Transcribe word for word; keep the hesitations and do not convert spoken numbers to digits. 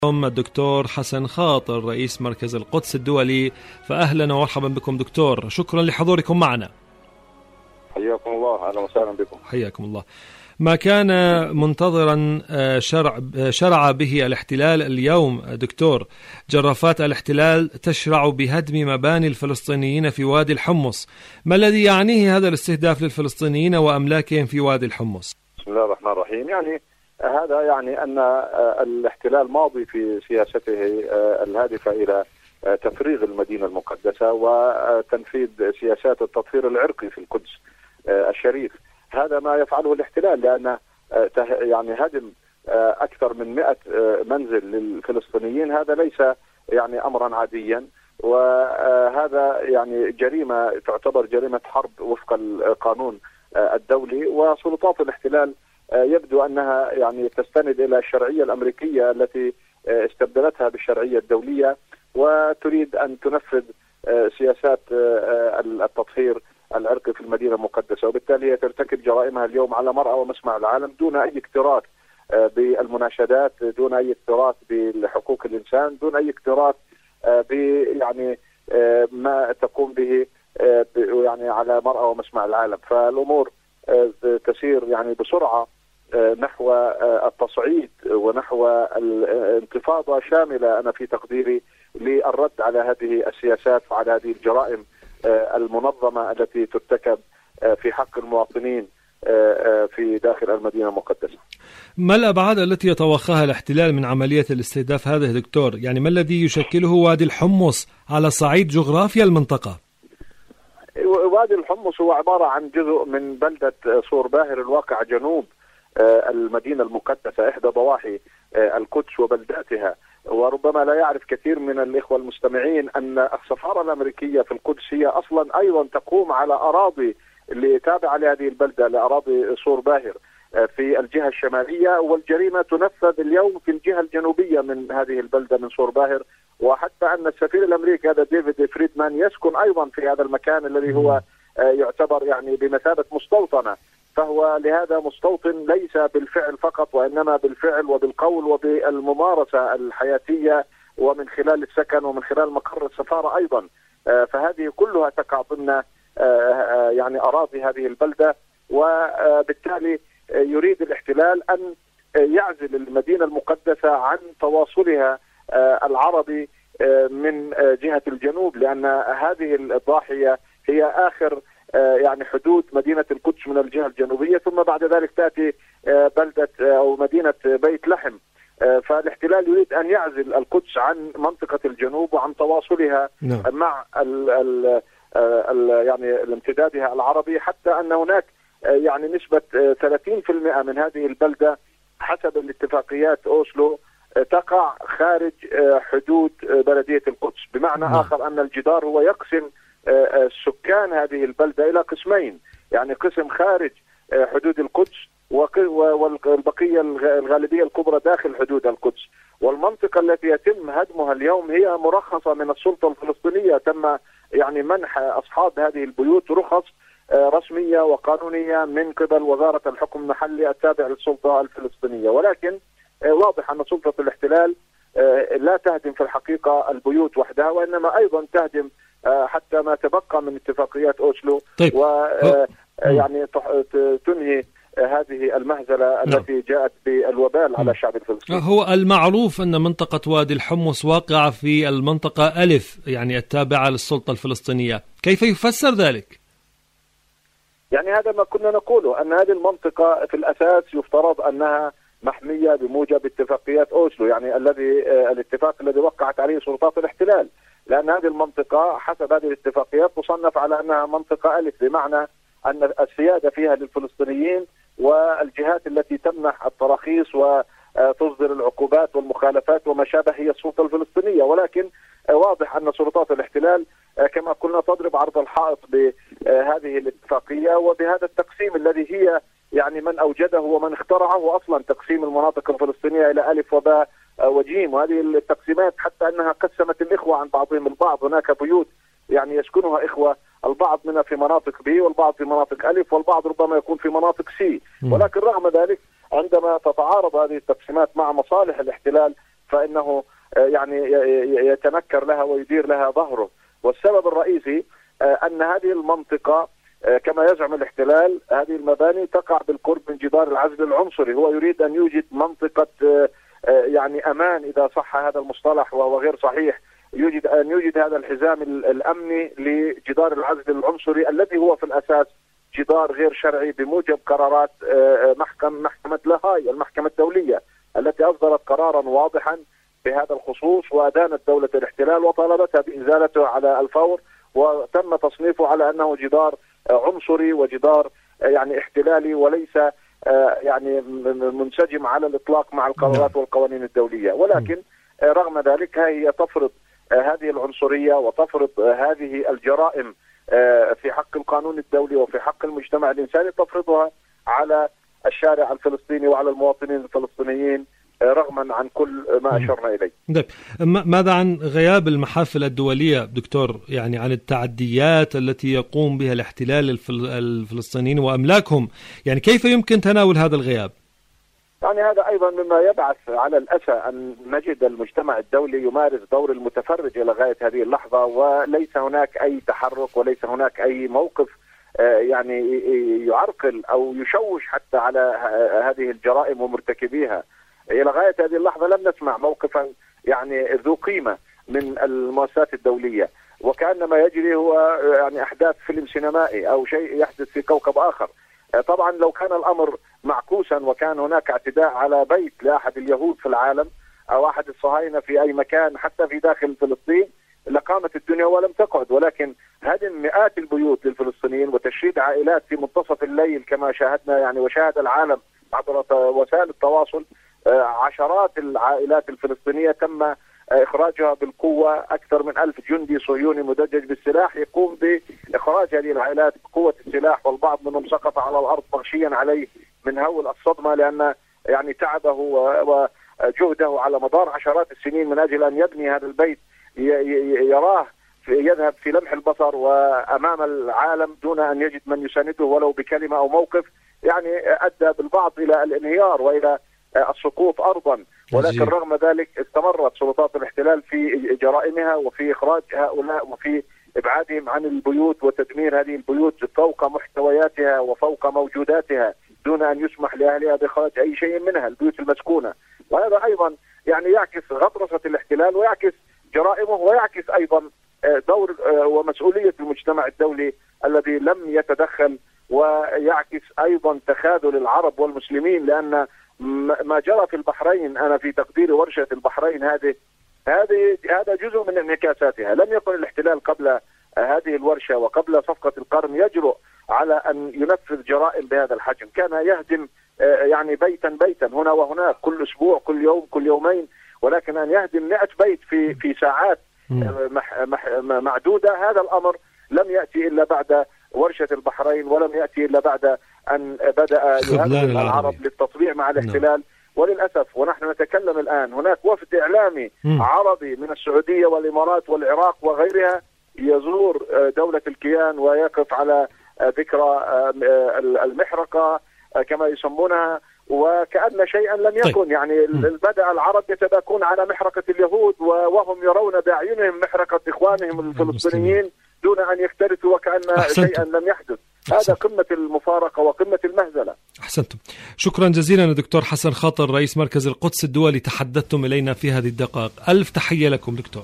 الدكتور حسن خاطر رئيس مركز القدس الدولي. فأهلا ومرحبا بكم دكتور، شكرا لحضوركم معنا. حياكم الله، أهلا وسهلا بكم. حياكم الله. ما كان منتظرا شرع, شرع به الاحتلال اليوم دكتور. جرافات الاحتلال تشرع بهدم مباني الفلسطينيين في وادي الحمص. ما الذي يعنيه هذا الاستهداف للفلسطينيين وأملاكهم في وادي الحمص؟ بسم الله الرحمن الرحيم. يعني هذا يعني أن الاحتلال ماضي في سياسته الهادفة إلى تفريغ المدينة المقدسة وتنفيذ سياسات التطهير العرقي في القدس الشريف. هذا ما يفعله الاحتلال، لأن يعني هدم أكثر من مئة منزل للفلسطينيين هذا ليس يعني أمرا عاديا، وهذا يعني جريمة تعتبر جريمة حرب وفق القانون الدولي. وسلطات الاحتلال يبدو أنها يعني تستند إلى الشرعية الأمريكية التي استبدلتها بالشرعية الدولية، وتريد أن تنفذ سياسات التطهير العرقي في المدينة المقدسة، وبالتالي هي ترتكب جرائمها اليوم على مرأى ومسمع العالم دون أي اكتراث بالمناشدات، دون أي اكتراث بحقوق الإنسان، دون أي اكتراث ب يعني ما تقوم به يعني على مرأى ومسمع العالم. فالأمور تسير يعني بسرعة نحو التصعيد ونحو الانتفاضة شاملة أنا في تقديري للرد على هذه السياسات وعلى هذه الجرائم المنظمة التي ترتكب في حق المواطنين في داخل المدينة المقدسة. ما الأبعاد التي يتوخاها الاحتلال من عملية الاستهداف هذه دكتور؟ يعني ما الذي يشكله وادي الحمص على صعيد جغرافيا المنطقة؟ وادي الحمص هو عبارة عن جزء من بلدة صور باهر الواقع جنوب المدينة المقدسة، إحدى ضواحي القدس وبلداتها. وربما لا يعرف كثير من الإخوة المستمعين أن السفارة الأمريكية في القدس هي أصلا أيضا تقوم على أراضي اللي تابعة لهذه البلدة، لأراضي صور باهر في الجهة الشمالية، والجريمة تنفذ اليوم في الجهة الجنوبية من هذه البلدة من صور باهر. وحتى أن السفير الأمريكي هذا ديفيد فريدمان يسكن أيضا في هذا المكان الذي هو يعتبر يعني بمثابة مستوطنة، فهو لهذا مستوطن ليس بالفعل فقط وإنما بالفعل وبالقول وبالممارسة الحياتية ومن خلال السكن ومن خلال مقر السفارة أيضا. فهذه كلها تقع ضمن يعني أراضي هذه البلدة، وبالتالي يريد الاحتلال أن يعزل المدينة المقدسة عن تواصلها العربي من جهة الجنوب، لأن هذه الضاحية هي آخر يعني حدود مدينة القدس من الجهة الجنوبية، ثم بعد ذلك تأتي بلدة أو مدينة بيت لحم. فالاحتلال يريد أن يعزل القدس عن منطقة الجنوب وعن تواصلها نعم. مع ال ال ال يعني امتدادها العربي، حتى أن هناك يعني نسبة ثلاثين بالمئة من هذه البلدة حسب الاتفاقيات أوسلو تقع خارج حدود بلدية القدس. بمعنى نعم. آخر أن الجدار هو يقسم سكان هذه البلدة إلى قسمين، يعني قسم خارج حدود القدس والبقية الغالبية الكبرى داخل حدود القدس. والمنطقة التي يتم هدمها اليوم هي مرخصة من السلطة الفلسطينية، تم يعني منح أصحاب هذه البيوت رخص رسمية وقانونية من قبل وزارة الحكم المحلي التابع للسلطة الفلسطينية. ولكن واضح أن سلطة الاحتلال لا تهدم في الحقيقة البيوت وحدها، وإنما أيضا تهدم حتى ما تبقى من اتفاقيات أوسلو طيب. ويعني تنهي هذه المهزلة التي نعم. جاءت بالوبال على الشعب الفلسطيني. هو المعروف أن منطقة وادي الحمص واقعة في المنطقة ألف، يعني التابعة للسلطة الفلسطينية، كيف يفسر ذلك؟ يعني هذا ما كنا نقوله، أن هذه المنطقة في الأساس يفترض أنها محمية بموجب اتفاقيات أوسلو، يعني الذي الاتفاق الذي وقعت عليه سلطات الاحتلال، لأن هذه المنطقة حسب هذه الاتفاقيات تصنف على أنها منطقة ألف، بمعنى أن السيادة فيها للفلسطينيين، والجهات التي تمنح التراخيص وتصدر العقوبات والمخالفات وما شابه هي السلطة الفلسطينية. ولكن واضح أن سلطات الاحتلال كما قلنا تضرب عرض الحائط بهذه الاتفاقية وبهذا التقسيم الذي هي يعني من أوجده ومن اخترعه أصلا، تقسيم المناطق الفلسطينية إلى ألف وباء وجيم. وهذه التقسيمات حتى أنها قسمت الإخوة عن بعضهم البعض، هناك بيوت يعني يسكنها إخوة البعض منها في مناطق بي والبعض في مناطق ألف والبعض ربما يكون في مناطق سي. ولكن رغم ذلك عندما تتعارض هذه التقسيمات مع مصالح الاحتلال فإنه يعني يتنكر لها ويدير لها ظهره. والسبب الرئيسي أن هذه المنطقة كما يزعم الاحتلال هذه المباني تقع بالقرب من جدار العزل العنصري. هو يريد أن يوجد منطقة يعني أمان، إذا صح هذا المصطلح وهو غير صحيح، يوجد أن يوجد هذا الحزام الأمني لجدار العزل العنصري الذي هو في الأساس جدار غير شرعي بموجب قرارات محكمة محكمة لاهاي المحكمة الدولية التي أصدرت قرارا واضحا بهذا الخصوص، وأدانت دولة الاحتلال وطالبتها بإزالته على الفور، وتم تصنيفه على أنه جدار عنصري وجدار يعني احتلالي وليس يعني منسجم على الإطلاق مع القرارات والقوانين الدولية. ولكن رغم ذلك هي تفرض هذه العنصرية وتفرض هذه الجرائم في حق القانون الدولي وفي حق المجتمع الإنساني، تفرضها على الشارع الفلسطيني وعلى المواطنين الفلسطينيين رغما عن كل ما أشرنا إليه. طيب ماذا عن غياب المحافل الدولية دكتور، يعني عن التعديات التي يقوم بها الاحتلال الفلسطينيين وأملاكهم، يعني كيف يمكن تناول هذا الغياب؟ يعني هذا أيضا مما يبعث على الأسى أن نجد المجتمع الدولي يمارس دور المتفرج إلى غاية هذه اللحظة، وليس هناك أي تحرك وليس هناك أي موقف يعني يعرقل أو يشوش حتى على هذه الجرائم ومرتكبيها. إلى غاية هذه اللحظة لم نسمع موقفا يعني ذو قيمة من المؤسسات الدولية، وكأن ما يجري هو يعني أحداث فيلم سينمائي أو شيء يحدث في كوكب آخر. طبعا لو كان الأمر معكوسا وكان هناك اعتداء على بيت لأحد اليهود في العالم أو أحد الصهاينة في أي مكان حتى في داخل فلسطين لقامت الدنيا ولم تقعد، ولكن هدم مئات البيوت للفلسطينيين وتشريد عائلات في منتصف الليل كما شاهدنا يعني وشاهد العالم عبر وسائل التواصل. عشرات العائلات الفلسطينية تم إخراجها بالقوة، أكثر من ألف جندي صهيوني مدجج بالسلاح يقوم بإخراج هذه العائلات بقوة السلاح، والبعض منهم سقط على الأرض مغشيا عليه من هول الصدمة، لأن يعني تعبه وجهده على مدار عشرات السنين من أجل أن يبني هذا البيت يراه يذهب في لمح البصر وأمام العالم دون أن يجد من يسانده ولو بكلمة أو موقف، يعني أدى بالبعض إلى الانهيار وإلى السقوط أرضا. ولكن رغم ذلك استمرت سلطات الاحتلال في جرائمها وفي إخراج هؤلاء وفي إبعادهم عن البيوت وتدمير هذه البيوت فوق محتوياتها وفوق موجوداتها دون أن يسمح لأهلها بإخراج أي شيء منها، البيوت المسكونة. وهذا أيضا يعني يعكس غطرسة الاحتلال ويعكس جرائمه ويعكس أيضا دور ومسؤولية المجتمع الدولي الذي لم يتدخل، ويعكس أيضا تخاذل العرب والمسلمين، لأن ما جرى في البحرين أنا في تقدير ورشة البحرين هذه هذه هذا جزء من انعكاساتها. لم يكن الاحتلال قبل هذه الورشة وقبل صفقة القرن يجرؤ على أن ينفذ جرائم بهذا الحجم. كان يهدم يعني بيتا بيتا هنا وهناك كل أسبوع كل يوم كل يومين، ولكن أن يهدم مئة بيت في في ساعات مح مح معدودة، هذا الأمر لم يأتي إلا بعد ورشة البحرين، ولم يأتي إلا بعد أن بدأ يهدد العرب للتطبيع مع الاحتلال. وللأسف ونحن نتكلم الآن هناك وفد إعلامي م. عربي من السعودية والإمارات والعراق وغيرها يزور دولة الكيان ويقف على ذكرى المحرقة كما يسمونها، وكأن شيئا لم يكن. طيب. يعني بدأ العرب يتباكون على محرقة اليهود وهم يرون بأعينهم محرقة إخوانهم الفلسطينيين دون أن يكترثوا وكأن أحسنتم. شيئا لم يحدث. هذا قمة المفارقة وقمة المهزلة. أحسنتم. شكرا جزيلا دكتور حسن خاطر رئيس مركز القدس الدولي، تحدثتم إلينا في هذه الدقائق. ألف تحية لكم دكتور.